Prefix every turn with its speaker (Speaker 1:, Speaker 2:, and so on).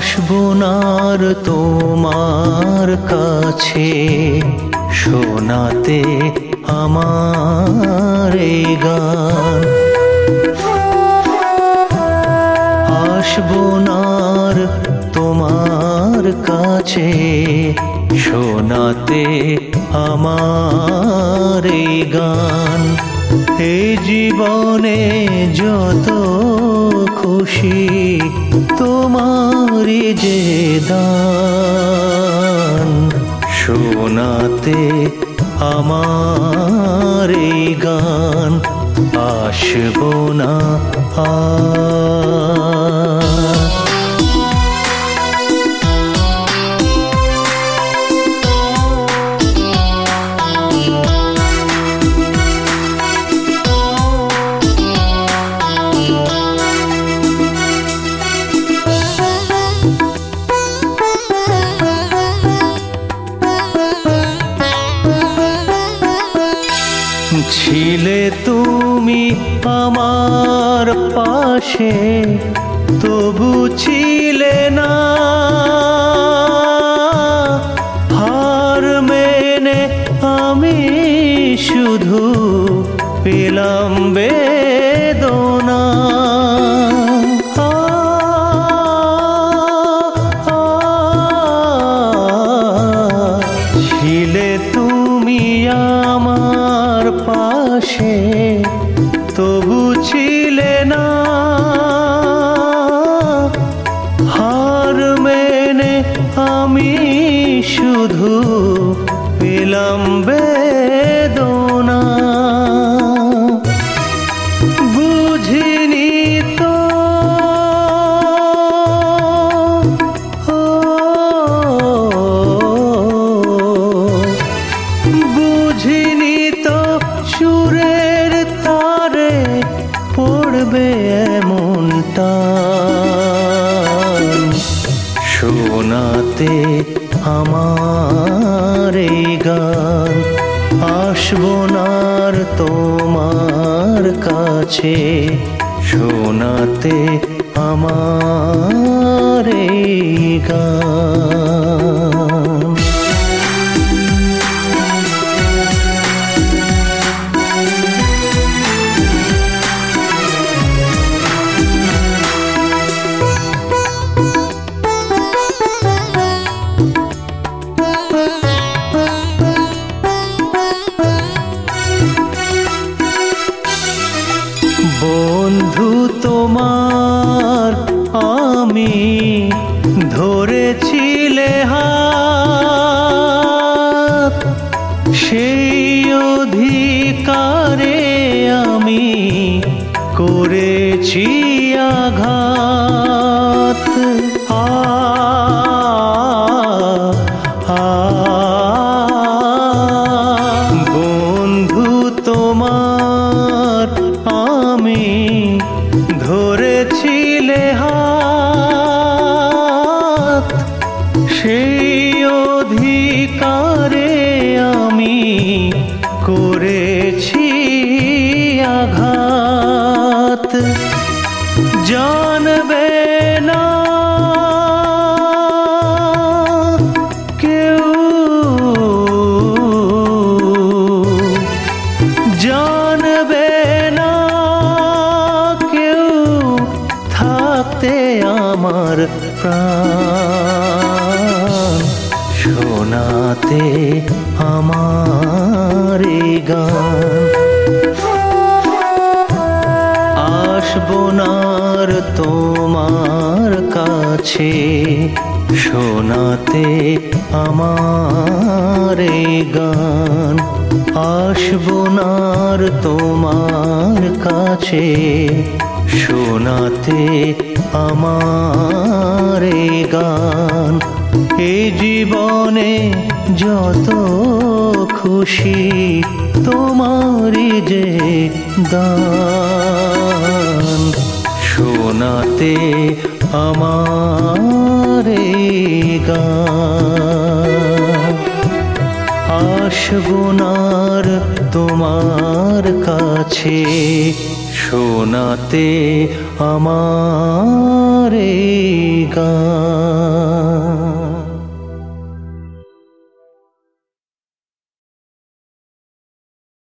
Speaker 1: আসবো না আর তোমার কাছে শোনাতে আমার এই গান। আসবো না আর তোমার কাছে শোনাতে আমার এই গান। এই জীবনে যত খুশি তোমারই যে দান, শোনাতে আমার এই গান। আসবো না ছিলে তুমি আমার পাশে, তবু ছিলে না হার মেনে আমি শুধু পেলাম বেদনা। ছিলে তুমি আমার পাশে, তবু ছিলে না হার মেনে আমি শুধু পেলাম বেদনা। বুঝিনি তো বুঝিনি তো সুরের তারে পড়বে এমন টান, শোনাতে আমার এই গান। আসবো না আর তোমার কাছে শোনাতে আমার এই গান। বন্ধু তোমার আমি ধরেছিলে হাত, সেই অধিকারে আমি করেছি আঘাত। বন্ধু তোমার আমি ধরেছিলে হাত, সেই অধিকারে আমি করেছি আঘাত। জানবে না কেউ, জানবে না কেউ থাকতে আমার প্রাণ, শোনাতে আমার এই গান। আসবো না আর তোমার কাছে শোনাতে আমার এই গান। আসবো না আর তোমার কাছে শোনাতে আমার এই গান। এই জীবনে যত খুশি তোমারই যে দান, শোনাতে আমার এই গান। আসবো না আর তোমার কাছে শোনাতে আমার এই গান।